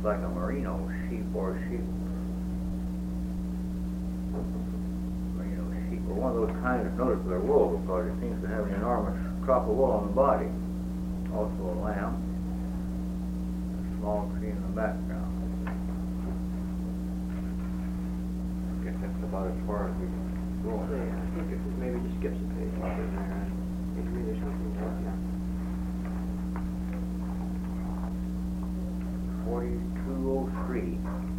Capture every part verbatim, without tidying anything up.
looks like a merino sheep or sheep. Merino sheep, or one of those kinds that's noticed their wool because it seems to have an enormous crop of wool on the body. Also a lamb. A small tree in the background. I guess that's about as far as we can go. Yeah, I think if it maybe just skips a page up in there, and maybe there's something else, yeah. forty-two oh three.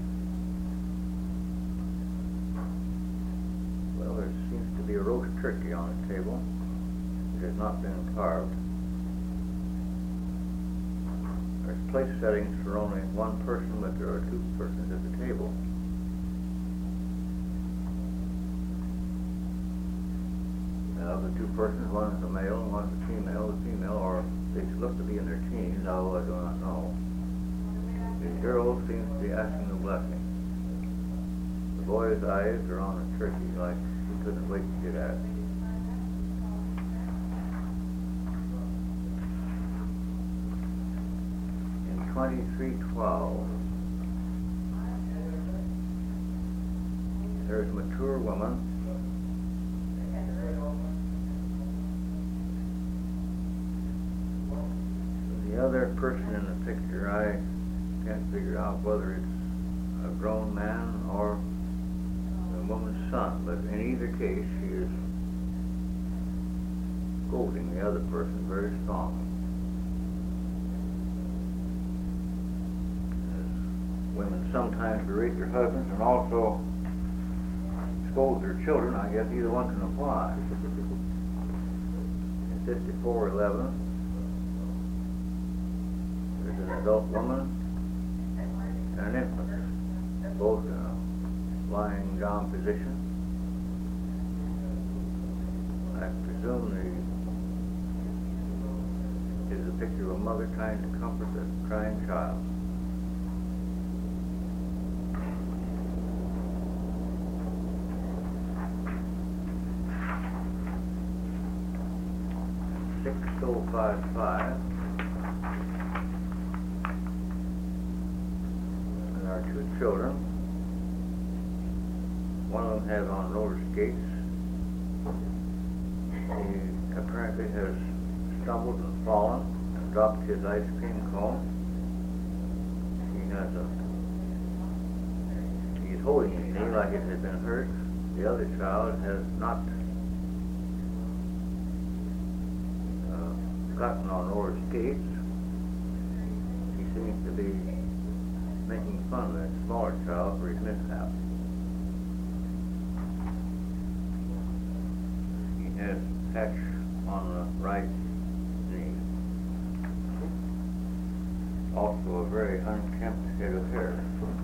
Well, there seems to be a roast turkey on the table. It has not been carved. There's place settings for only one person, but there are two persons at the table. Now, the two persons, one is a male and one is a female. The female, or they look to be in their teens, although I do not know. The girl seems to be asking a blessing. The boy's eyes are on the turkey like he couldn't wait to get at it. In twenty-three twelve, there's a mature woman. The other person in the picture, I can't figure out whether it's a grown man or a woman's son, but in either case, she is scolding the other person very strongly. As women sometimes berate their husbands and also scold their children, I guess either one can apply. In fifty-four eleven, there's an adult woman and an infant, both in a lying down position. I presume the is a picture of a mother trying to comfort a crying child. six oh five five. Our two children. One of them has on roller skates. He apparently has stumbled and fallen and dropped his ice cream cone. He has a he's holding his knee like it had been hurt. The other child has not uh, gotten on roller skates. He seems to be making fun of that smaller child for his mishap. He has patch on the right knee. Also a very unkempt head of hair.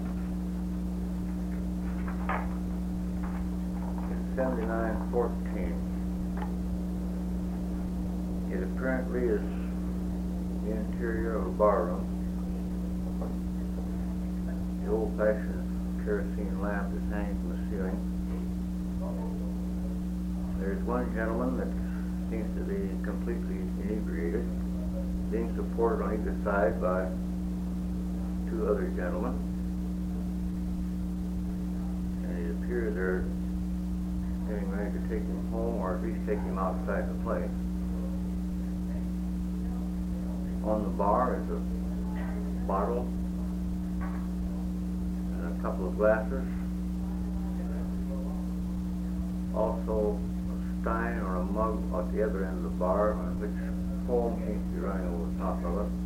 In seventy-nine fourteen, it apparently is the interior of a barroom. The old-fashioned kerosene lamp is hanging from the ceiling. There's one gentleman that seems to be completely inebriated, being supported on either side by two other gentlemen. And it appears they're getting ready to take him home, or at least take him outside the place. On the bar is a bottle, a couple of glasses, also a stein or a mug at the other end of the bar, on which foam seems to be running over the top of it.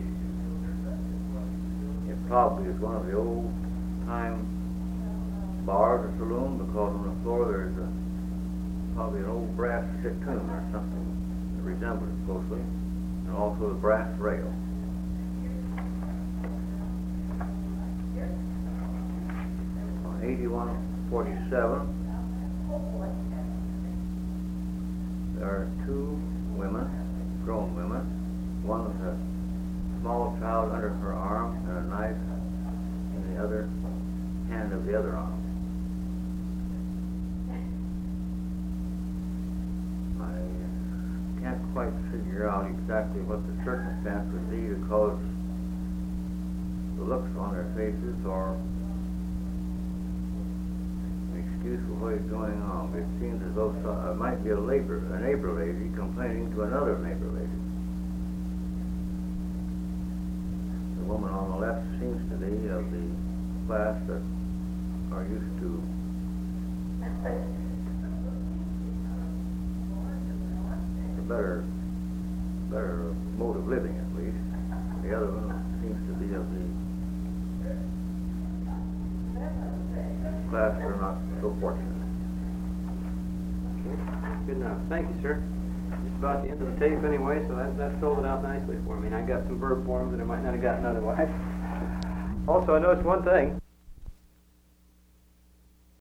It probably is one of the old-time bars or saloon, because on the floor there's a, probably an old brass spittoon or something that resembles it closely, and also the brass rail. eighty-one forty-seven, there are two women, grown women, one with a small child under her arm and a knife in the other hand of the other arm. I can't quite figure out exactly what the circumstance would be to cause the looks on their faces or an excuse for what is going on. It seems as though so, uh, might be a neighbor, a neighbor lady complaining to another neighbor lady. The woman on the left seems to be of the class that are used to a better, better mode of living, at least. The other one seems to be of the class that are not so fortunate. Okay, good enough. Thank you, sir. Just about the end of the tape anyway, so that, that filled it out nicely for me. And I got some verb forms that I might not have gotten otherwise. Also, I noticed one thing.